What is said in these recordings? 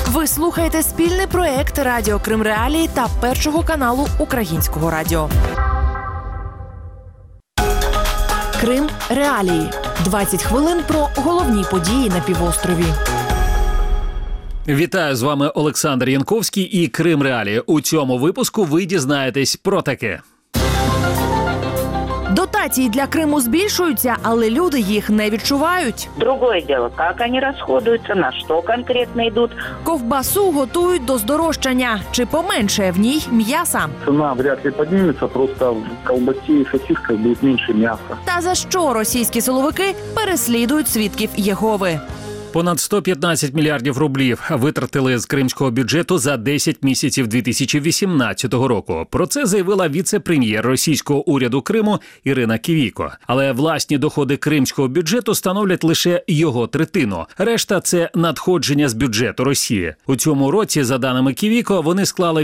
Ви слухаєте спільний проєкт Радіо Крим Реалії та Першого каналу Українського радіо. Крим Реалії. 20 хвилин про головні події на півострові. Вітаю, з вами Олександр Янковський і Крим Реалії. У цьому випуску ви дізнаєтесь про таке. Дотації для Криму збільшуються, але люди їх не відчувають. Другое дело, как они расходуются, на что конкретно идут. Ковбасу готують до здорожчання. Чи поменшає в ній м'яса? Цена вряд ли поднимется, просто в колбасе и сосисках будет меньше мяса. Та за що російські силовики переслідують свідків Єгови? Понад 115 мільярдів рублів витратили з кримського бюджету за 10 місяців 2018 року. Про це заявила віце-прем'єр російського уряду Криму Ірина Ківіко. Але власні доходи кримського бюджету становлять лише його третину. Решта – це надходження з бюджету Росії. У цьому році, за даними Ківіко, вони склали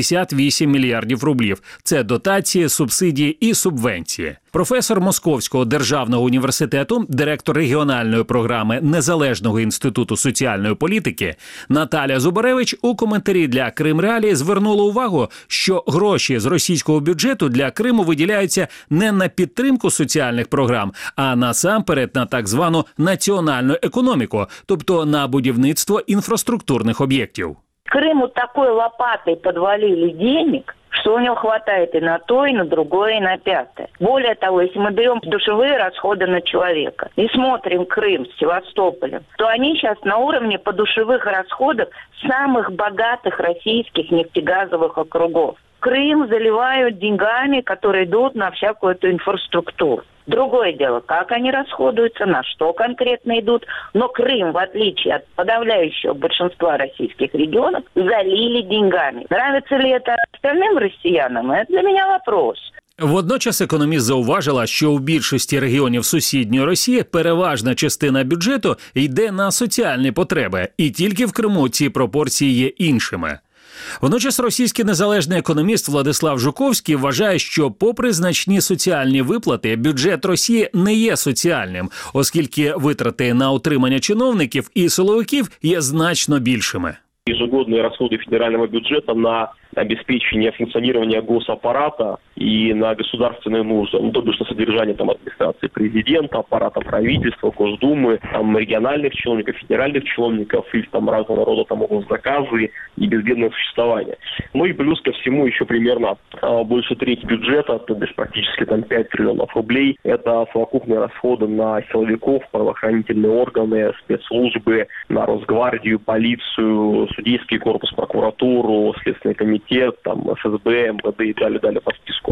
88 мільярдів рублів. Це дотації, субсидії і субвенції. Професор Московського державного університету, директор регіональної програми Незалежного інституту соціальної політики Наталя Зубаревич у коментарі для Крим Реалії звернула увагу, що гроші з російського бюджету для Криму виділяються не на підтримку соціальних програм, а насамперед на так звану національну економіку, тобто на будівництво інфраструктурних об'єктів. Крыму такой лопатой подвалили денег, что у него хватает и на то, и на другое, и на пятое. Более того, если мы берем душевые расходы на человека и смотрим Крым с Севастополем, то они сейчас на уровне подушевых расходов самых богатых российских нефтегазовых округов. Крым заливают деньгами, которые идут на всякую эту инфраструктуру. Другое дело, как они расходуются, на что конкретно идут. Но Крым, в отличие от подавляющего большинства российских регионов, залили деньгами. Нравится ли это остальным россиянам? Это для меня вопрос. Водночас економіст зауважила, що у більшості регіонів сусідньої Росії переважна частина бюджету йде на соціальні потреби, і тільки в Криму ці пропорції є іншими. Водночас російський незалежний економіст Владислав Жуковський вважає, що попри значні соціальні виплати, бюджет Росії не є соціальним, оскільки витрати на утримання чиновників і силовиків є значно більшими. Ежегодные расходы федерального бюджета на обеспечение функционирования госаппарата и на государственные нужды, то бишь на содержание администрации президента, аппарата правительства, Госдумы, региональных чиновников, федеральных чиновников и разного рода госзаказы и безбедное существование. Ну и плюс ко всему еще примерно больше трети бюджета, то бишь практически 5 триллионов рублей, это совокупные расходы на силовиков, правоохранительные органы, спецслужбы, на Росгвардию, полицию, судейский корпус, прокуратуру, Следственный комитет, ФСБ, МВД и далее по списку.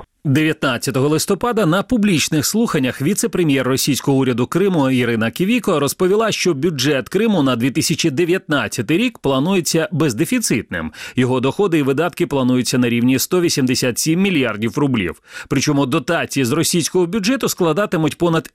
19 листопада на публічних слуханнях віце-прем'єр російського уряду Криму Ірина Ківіко розповіла, що бюджет Криму на 2019 рік планується бездефіцитним. Його доходи і видатки плануються на рівні 187 мільярдів рублів. Причому дотації з російського бюджету складатимуть понад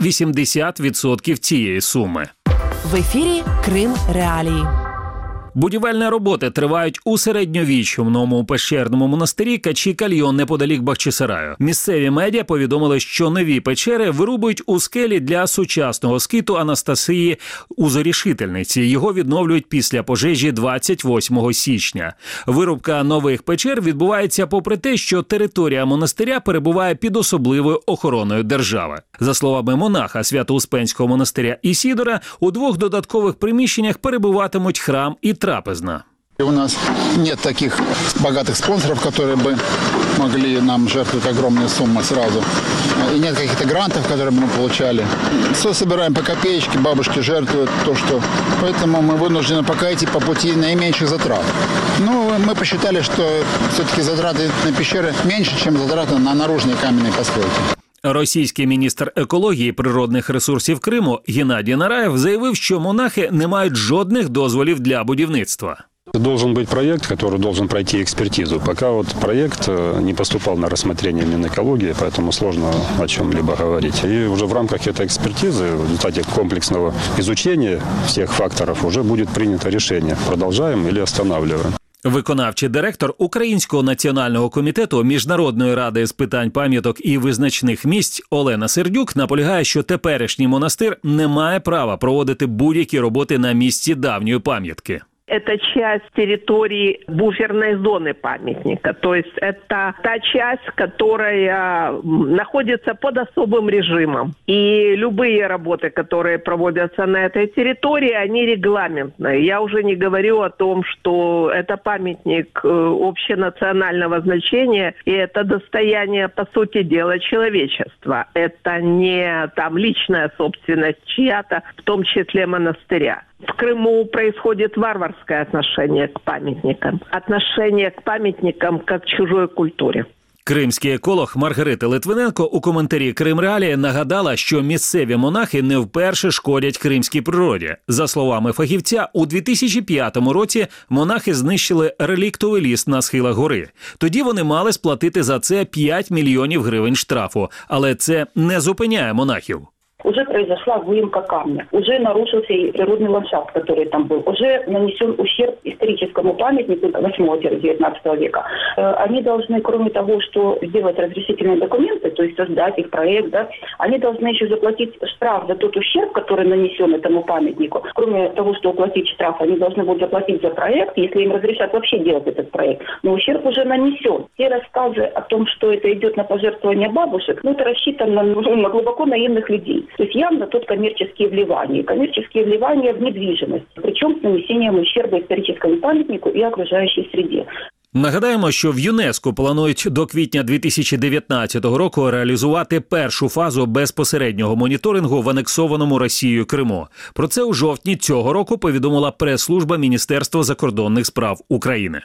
80% цієї суми. В ефірі Крим Реалії. Будівельні роботи тривають у середньовічному пещерному монастирі Качі-Кальйон неподалік Бахчисараю. Місцеві медіа повідомили, що нові печери вирубують у скелі для сучасного скиту Анастасії Узорішительниці. Його відновлюють після пожежі 28 січня. Вирубка нових печер відбувається попри те, що територія монастиря перебуває під особливою охороною держави. За словами монаха Свято-Успенського монастиря Ісідора, у 2 додаткових приміщеннях перебуватимуть храм і трапезна. У нас нет таких богатых спонсоров, которые бы могли нам жертвовать огромные суммы сразу. И нет каких-то грантов, которые бы мы получали. Все собираем по копеечке, бабушки жертвуют то, что... Поэтому мы вынуждены пока идти по пути наименьших затрат. Ну, мы посчитали, что все-таки затраты на пещеры меньше, чем затраты на наружные каменные постройки. Російський міністр екології і природних ресурсів Криму Геннадій Нараєв заявив, що монахи не мають жодних дозволів для будівництва. Должен быть проект, который должен пройти экспертизу. Пока проект не поступал на рассмотрение Минэкологии, поэтому сложно о чем-либо говорить. И уже в рамках этой экспертизы, в результате комплексного изучения всех факторов, уже будет принято решение, продолжаем или останавливаем. Виконавчий директор Українського національного комітету Міжнародної ради з питань пам'яток і визначних місць Олена Сердюк наполягає, що теперішній монастир не має права проводити будь-які роботи на місці давньої пам'ятки. Это часть территории буферной зоны памятника. То есть это та часть, которая находится под особым режимом. И любые работы, которые проводятся на этой территории, они регламентные. Я уже не говорю о том, что это памятник общенационального значения, и это достояние, по сути дела, человечества. Это не там личная собственность чья-то, в том числе монастыря. В Крыму происходит варварское отношение к памятникам. Отношение к памятникам как к чужой культуре. Кримський еколог Маргарита Литвиненко у коментарі «Крим Реалії» нагадала, що місцеві монахи не вперше шкодять кримській природі. За словами фахівця, у 2005 році монахи знищили реліктовий ліс на схилах гори. Тоді вони мали сплатити за це 5 мільйонів гривень штрафу. Але це не зупиняє монахів. Уже произошла выемка камня, уже нарушился и природный ландшафт, который там был, уже нанесен ущерб историческому памятнику 8-19 века. Они должны, кроме того, что сделать разрешительные документы, то есть создать их проект, да, они должны еще заплатить штраф за тот ущерб, который нанесен этому памятнику. Кроме того, что уплатить штраф, они должны будут заплатить за проект, если им разрешат вообще делать этот проект. Но ущерб уже нанесен. Те рассказы о том, что это идет на пожертвование бабушек, это рассчитано на глубоко наивных людей. То есть явно тут коммерческие вливания в недвижимость, причем с нанесением ущерба историческому памятнику и окружающей среде. Нагадаємо, що в ЮНЕСКО планують до квітня 2019 року реалізувати першу фазу безпосереднього моніторингу в анексованому Росією Криму. Про це у жовтні цього року повідомила прес-служба Міністерства закордонних справ України.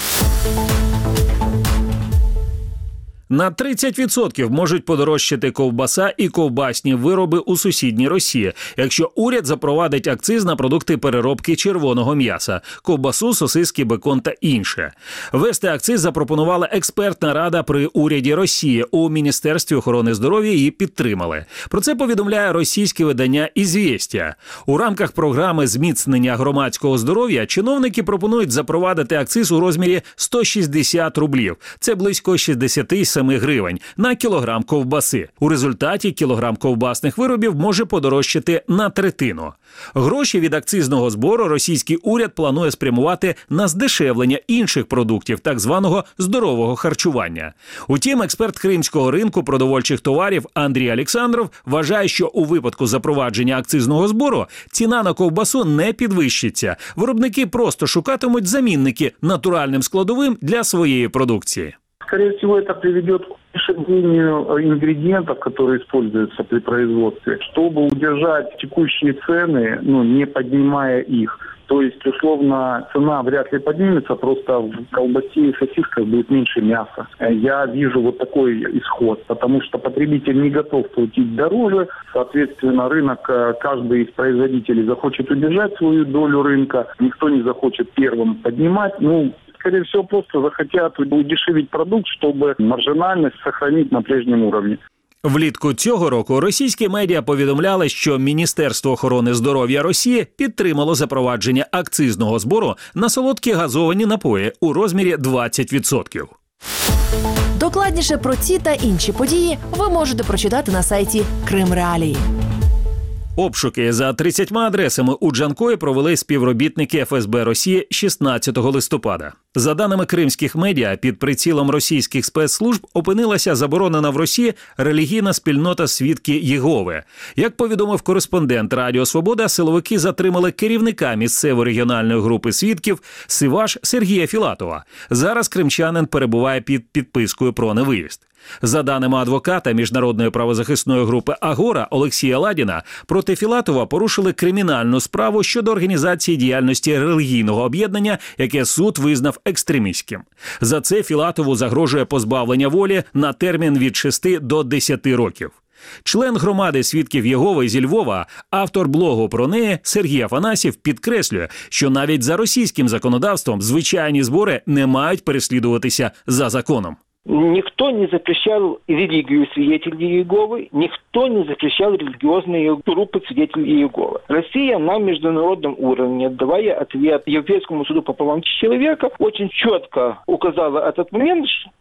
На 30% можуть подорожчати ковбаса і ковбасні вироби у сусідній Росії, якщо уряд запровадить акциз на продукти переробки червоного м'яса – ковбасу, сосиски, бекон та інше. Ввести акциз запропонувала експертна рада при уряді Росії. У Міністерстві охорони здоров'я її підтримали. Про це повідомляє російське видання «Ізвєстія». У рамках програми зміцнення громадського здоров'я чиновники пропонують запровадити акциз у розмірі 160 рублів. Це близько 67 гривень на кілограм ковбаси. У результаті кілограм ковбасних виробів може подорожчати на третину. Гроші від акцизного збору російський уряд планує спрямувати на здешевлення інших продуктів так званого здорового харчування. Утім, експерт кримського ринку продовольчих товарів Андрій Олександров вважає, що у випадку запровадження акцизного збору ціна на ковбасу не підвищиться. Виробники просто шукатимуть замінники натуральним складовим для своєї продукції. Скорее всего, это приведет к дешевлению ингредиентов, которые используются при производстве, чтобы удержать текущие цены, не поднимая их. То есть, условно, цена вряд ли поднимется, просто в колбасе и сосисках будет меньше мяса. Я вижу вот такой исход, потому что потребитель не готов платить дороже, соответственно, рынок, каждый из производителей захочет удержать свою долю рынка, никто не захочет первым поднимать, скорее всего, просто захотят удешевить продукт, чтобы маржинальность сохранить на прежнем уровне. Влітку цього року російські медіа повідомляли, що Міністерство охорони здоров'я Росії підтримало запровадження акцизного збору на солодкі газовані напої у розмірі 20%. Докладніше про ці та інші події ви можете прочитати на сайті Крим Реалії. Обшуки за 30 адресами у Джанкої провели співробітники ФСБ Росії 16 листопада. За даними кримських медіа, під прицілом російських спецслужб опинилася заборонена в Росії релігійна спільнота «Свідки Єгови». Як повідомив кореспондент Радіо Свобода, силовики затримали керівника місцевої регіональної групи свідків Сиваш Сергія Філатова. Зараз кримчанин перебуває під підпискою про невиїзд. За даними адвоката міжнародної правозахисної групи «Агора» Олексія Ладіна, проти Філатова порушили кримінальну справу щодо організації діяльності релігійного об'єднання, яке суд визнав екстремістським. За це Філатову загрожує позбавлення волі на термін від 6 до 10 років. Член громади «Свідків Єгови» зі Львова, автор блогу про неї Сергій Афанасьєв підкреслює, що навіть за російським законодавством звичайні збори не мають переслідуватися за законом. Никто не запрещал религию свидетелей Иеговы, никто не запрещал религиозные группы свидетелей Иеговы. Россия на международном уровне, давая ответ Европейскому суду по правам человека, очень четко указала этот момент,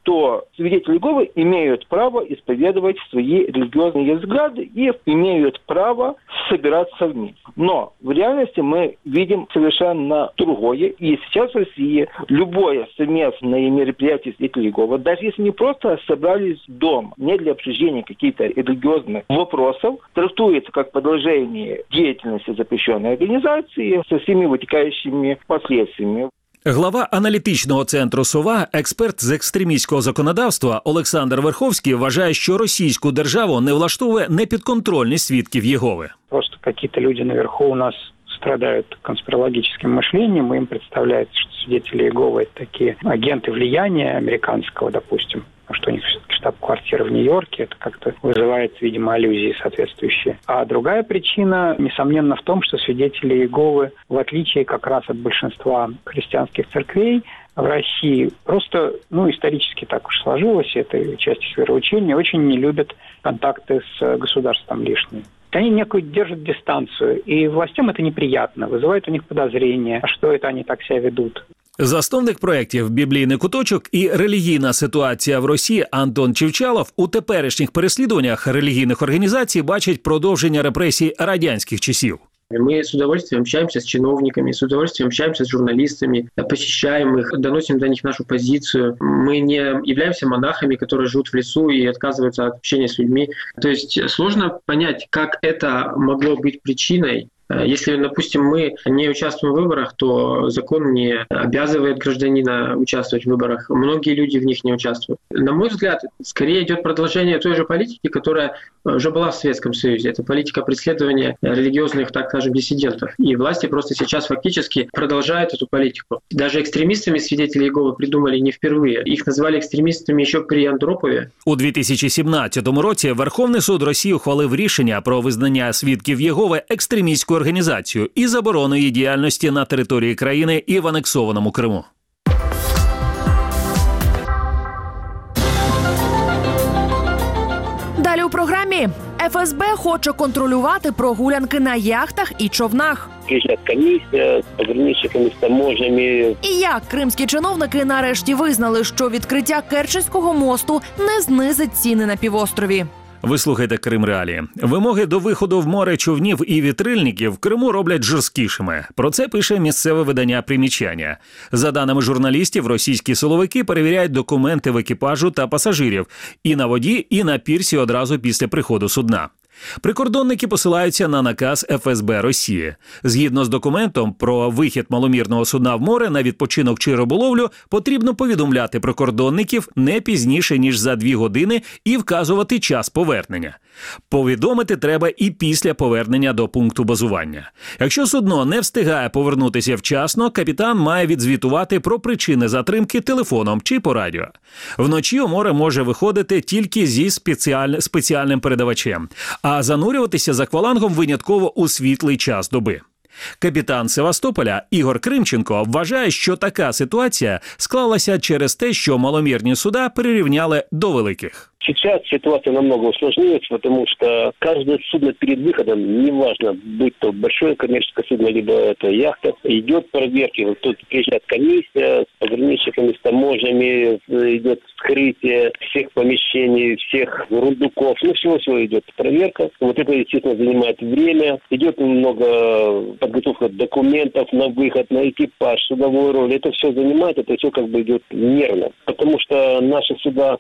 то свидетели Иеговы имеют право исповедовать свои религиозные взгляды и имеют право собираться вместе. Но в реальности мы видим совершенно другое. И сейчас в России любое совместное мероприятие свидетелей Иеговы, даже если не просто собрались дома, не для обсуждения каких-то религиозных вопросов, трактуется как продолжение деятельности запрещенной организации со всеми вытекающими последствиями. Глава аналітичного центру «Сова», експерт з екстремістського законодавства Олександр Верховський вважає, що російську державу не влаштовує непідконтрольність свідків Єгови. Просто какие-то люди наверху у нас страдают конспирологическим мышлением, и им представляется, что свидетели Иеговы – это такие агенты влияния американского, допустим, что у них все-таки штаб-квартира в Нью-Йорке, это как-то вызывает, видимо, аллюзии соответствующие. А другая причина, несомненно, в том, что свидетели Иеговы, в отличие как раз от большинства христианских церквей, в России просто, исторически так уж сложилось, это часть их вероучения, очень не любят контакты с государством лишние. Они некую держат дистанцию, и властям это неприятно, вызывает у них подозрения, а что это они так себя ведут. Засновник проєктів «Біблійний куточок» і «Релігійна ситуація в Росії» Антон Чівчалов у теперішніх переслідуваннях релігійних організацій бачить продовження репресій радянських часів. Мы с удовольствием общаемся с чиновниками, с удовольствием общаемся с журналистами, посещаем их, доносим до них нашу позицию. Мы не являемся монахами, которые живут в лесу и отказываются от общения с людьми. То есть сложно понять, как это могло быть причиной. Если, допустим, мы не участвуем в выборах, то закон не обязывает гражданина участвовать в выборах. Многие люди в них не участвуют. На мой взгляд, скорее идет продолжение той же политики, которая уже была в Советском Союзе. Это политика преследования религиозных, так скажем, диссидентов. И власти просто сейчас фактически продолжают эту политику. Даже экстремистами свидетели Иеговы придумали не впервые. Их назвали экстремистами еще при Андропове. У 2017 році Верховний суд Росії ухвалив рішення про визнання свідків Єгови екстремістською організацією і заборону її діяльності на території країни і в анексованому Криму. Далі у програмі. ФСБ хоче контролювати прогулянки на яхтах і човнах. Комісія з пограничниками, з таможнями. І як кримські чиновники нарешті визнали, що відкриття Керченського мосту не знизить ціни на півострові. Ви слухаєте Крим Реалії. Вимоги до виходу в море човнів і вітрильників в Криму роблять жорсткішими. Про це пише місцеве видання «Примічання». За даними журналістів, російські силовики перевіряють документи в екіпажу та пасажирів і на воді, і на пірсі одразу після приходу судна. Прикордонники посилаються на наказ ФСБ Росії. Згідно з документом про вихід маломірного судна в море на відпочинок чи риболовлю, потрібно повідомляти прикордонників не пізніше, ніж за 2 години і вказувати час повернення. Повідомити треба і після повернення до пункту базування. Якщо судно не встигає повернутися вчасно, капітан має відзвітувати про причини затримки телефоном чи по радіо. Вночі у море може виходити тільки зі спеціальним передавачем, а занурюватися з аквалангом винятково у світлий час доби. Капітан Севастополя Ігор Кримченко вважає, що така ситуація склалася через те, що маломірні суда перерівняли до великих. Сейчас ситуация намного усложнилась, потому что каждое судно перед выходом, неважно, будь то большое коммерческое судно, либо это яхта, идет проверки. Вот тут приезжает комиссия с пограничниками, с таможнями, идет вскрытие всех помещений, всех рундуков, всего-всего идет проверка. Вот это, естественно, занимает время. Идет много подготовка документов на выход, на экипаж, судовую роль. Это все занимает, это все как бы идет нервно. Потому что наши суда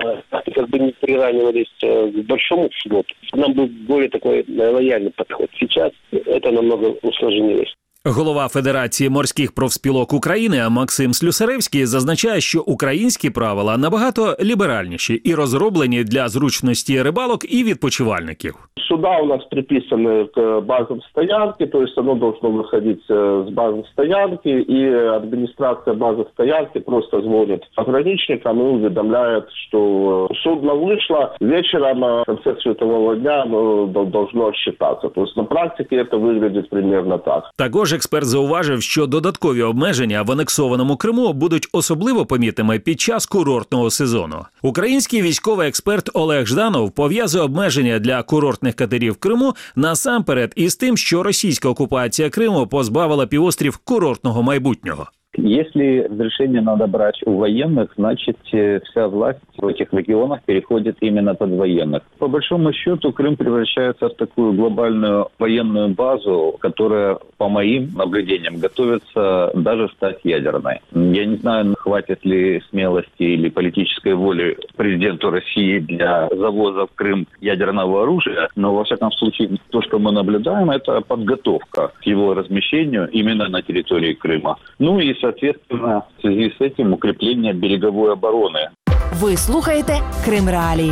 как бы не приравнивались к большому флоту. Нам был более такой лояльный подход. Сейчас это намного усложнилось. Голова Федерації морських профспілок України Максим Слюсаревський зазначає, що українські правила набагато ліберальніші і розроблені для зручності рибалок і відпочивальників. Суда у нас приписаны к базам стоянки, то есть оно должно выходить с базы стоянки, и администрация базы стоянки просто звонит пограничникам и уведомляет, что судно вышло, вечером в конце светового дня оно должно считаться. То есть на практике это выглядит примерно так. Також експерт зауважив, що додаткові обмеження в анексованому Криму будуть особливо помітними під час курортного сезону. Український військовий експерт Олег Жданов пов'язує обмеження для курортних катерів в Криму насамперед із тим, що російська окупація Криму позбавила півострів курортного майбутнього. Если разрешение надо брать у военных, значит вся власть в этих регионах переходит именно под военных. По большому счету Крым превращается в такую глобальную военную базу, которая, по моим наблюдениям, готовится даже стать ядерной. Я не знаю, хватит ли смелости или политической воли президенту России для завоза в Крым ядерного оружия, но во всяком случае то, что мы наблюдаем, это подготовка к его размещению именно на территории Крыма. Ну и, соответственно, в связи с этим укрепление береговой обороны. Ви слухаєте Крим Реалії.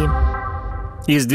Із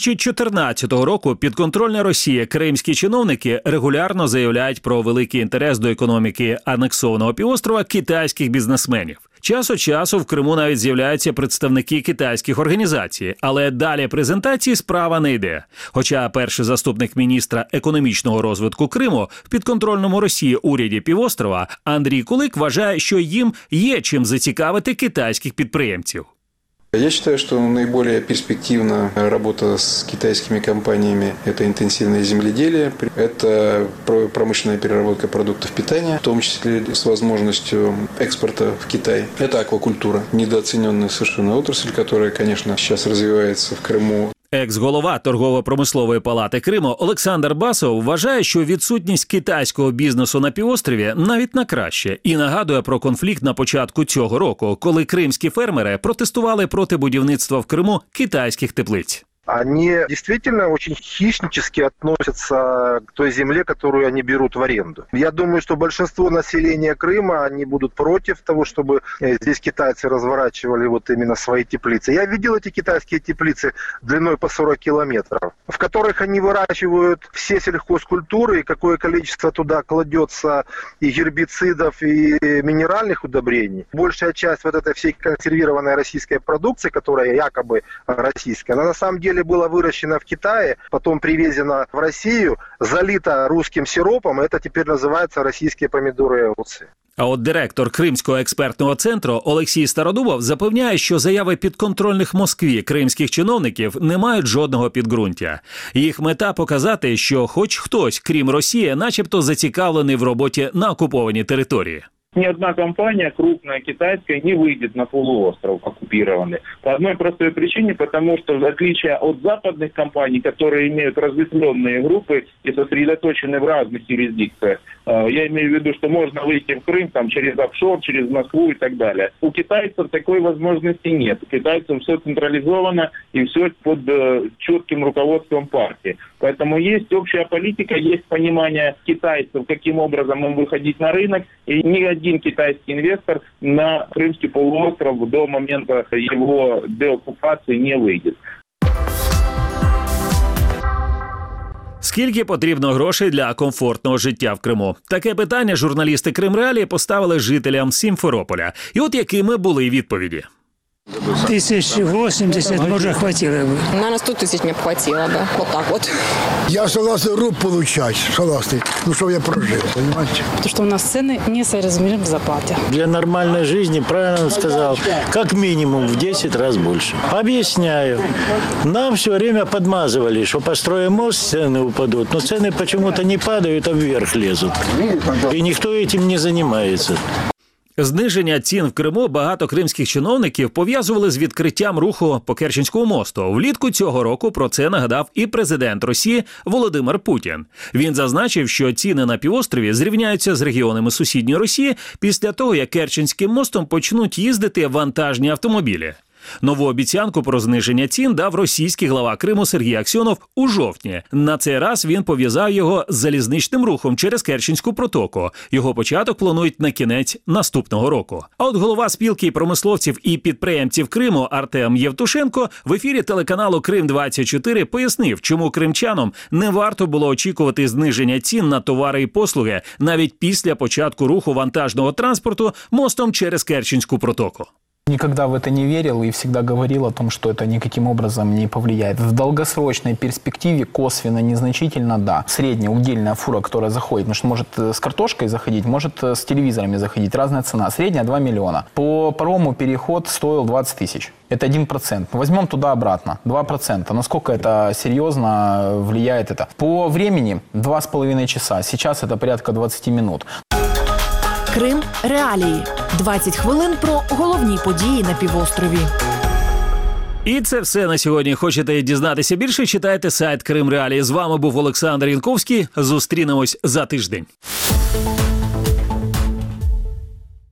2014 року підконтрольна Росії кримські чиновники регулярно заявляють про великий інтерес до економіки анексованого півострова китайських бізнесменів. Час від часу в Криму навіть з'являються представники китайських організацій, але далі презентації справа не йде. Хоча перший заступник міністра економічного розвитку Криму в підконтрольному Росії уряді півострова Андрій Кулик вважає, що їм є чим зацікавити китайських підприємців. Я считаю, что наиболее перспективна работа с китайскими компаниями – это интенсивное земледелие, это промышленная переработка продуктов питания, в том числе с возможностью экспорта в Китай. Это аквакультура, недооцененная совершенно отрасль, которая, конечно, сейчас развивается в Крыму. Екс-голова Торгово-промислової палати Криму Олександр Басов вважає, що відсутність китайського бізнесу на півострові навіть на краще і нагадує про конфлікт на початку цього року, коли кримські фермери протестували проти будівництва в Криму китайських теплиць. Они действительно очень хищнически относятся к той земле, которую они берут в аренду. Я думаю, что большинство населения Крыма, они будут против того, чтобы здесь китайцы разворачивали вот именно свои теплицы. Я видел эти китайские теплицы длиной по 40 километров, в которых они выращивают все сельхозкультуры, и какое количество туда кладется и гербицидов, и минеральных удобрений. Большая часть вот этой всей консервированной российской продукции, которая якобы российская, она на самом деле была выращена в Китае, потом привезена в Россию, залита русским сиропом, и это теперь называется российские помидоры и огурцы. А от директор Кримського експертного центру Олексій Стародубов запевняє, що заяви підконтрольних Москві кримських чиновників не мають жодного підґрунтя. Їх мета – показати, що хоч хтось, крім Росії, начебто зацікавлений в роботі на окупованій території. Ни одна компания крупная китайская не выйдет на полуостров оккупированный. По одной простой причине, потому что в отличие от западных компаний, которые имеют разветвленные группы и сосредоточены в разных юрисдикциях, я имею в виду, что можно выйти в Крым там, через офшор, через Москву и так далее. У китайцев такой возможности нет. У китайцев все централизовано и все под четким руководством партии. Поэтому есть общая политика, есть понимание китайцев, каким образом им выходить на рынок, и ни один китайский инвестор на Крымский полуостров до момента его деоккупации не выйдет. Скільки потрібно грошей для комфортного життя в Криму? Таке питання журналісти Крим Реалії поставили жителям Сімферополя. І от якими були відповіді. 1080, может, хватило бы. Наверное, 100 тысяч мне хватило бы. Вот так вот. Я согласен руб получать, согласен. Ну, что я прожил, понимаете? Потому что у нас цены несоразмерны к зарплате. Для нормальной жизни, правильно он сказал, как минимум в 10 раз больше. Объясняю. Нам все время подмазывали, что построим мост, цены упадут. Но цены почему-то не падают, а вверх лезут. И никто этим не занимается. Зниження цін в Криму багато кримських чиновників пов'язували з відкриттям руху по Керченському мосту. Влітку цього року про це нагадав і президент Росії Володимир Путін. Він зазначив, що ціни на півострові зрівняються з регіонами сусідньої Росії після того, як Керченським мостом почнуть їздити вантажні автомобілі. Нову обіцянку про зниження цін дав російський глава Криму Сергій Аксьонов у жовтні. На цей раз він пов'язав його з залізничним рухом через Керченську протоку. Його початок планують на кінець наступного року. А от голова спілки промисловців і підприємців Криму Артем Євтушенко в ефірі телеканалу Крим-24 пояснив, чому кримчанам не варто було очікувати зниження цін на товари і послуги навіть після початку руху вантажного транспорту мостом через Керченську протоку. Никогда в это не верил и всегда говорил о том, что это никаким образом не повлияет. В долгосрочной перспективе косвенно, незначительно, да. Средняя удельная фура, которая заходит, потому что может с картошкой заходить, может с телевизорами заходить, разная цена. Средняя 2 миллиона. По парому переход стоил 20 тысяч. Это 1%. Возьмем туда-обратно 2%. Насколько это серьезно влияет это? По времени 2,5 часа. Сейчас это порядка 20 минут. Крим реалії. 20 хвилин про головні події на півострові. І це все на сьогодні. Хочете дізнатися більше? Читайте сайт Крим Реалії. З вами був Олександр Янковський. Зустрінемось за тиждень.